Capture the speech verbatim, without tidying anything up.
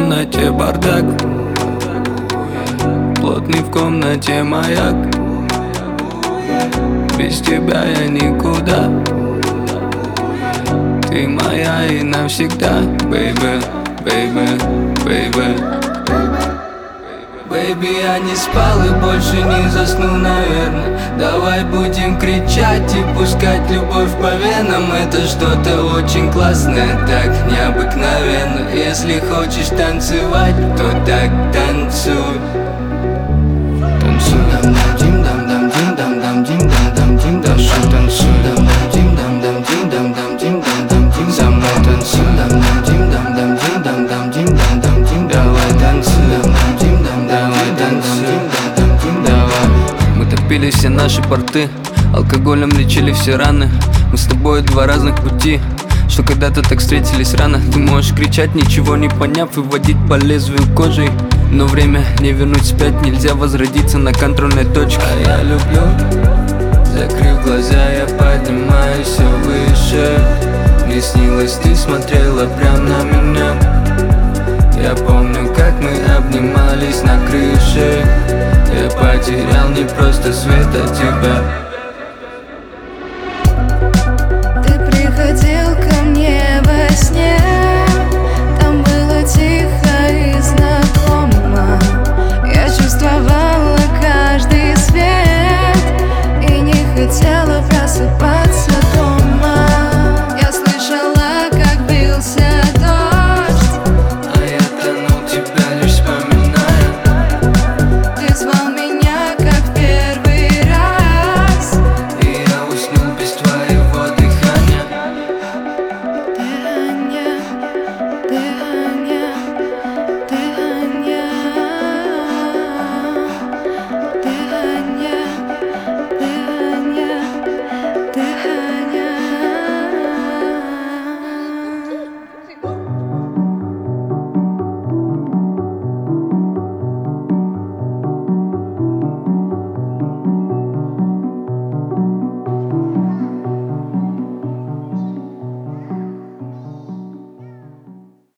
комнате бардак, плотный в комнате маяк. Без тебя я никуда, ты моя и навсегда. Baby, baby, baby. Бэйби, я не спал и больше не засну, наверное. Давай будем кричать и пускать любовь по венам. Это что-то очень классное, так необыкновенно. Если хочешь танцевать, то так танцуй. Танцуй. Дам дам дам дим дам дам дим дам дам дим дам дам танцуй. Дам дам дим дам дам дим дам дам дим дам дам дим за мной танцуй. Дам дам дим дам дам дим дам дам дим дам дам дим давай танцуй. Дам дам дим дам давай танцуй. Дам дам дим давай. Мы топили все наши порты, алкоголем лечили все раны. Мы с тобой два разных пути, что когда-то так встретились рано. Ты можешь кричать, ничего не поняв, и водить по лезвию кожей, но время не вернуть вспять, нельзя возродиться на контрольной точке. А я люблю, закрыв глаза, я поднимаюсь все выше. Мне снилось, ты смотрела прям на меня. Я помню, как мы обнимались на крыше. Я потерял не просто свет, а тебя.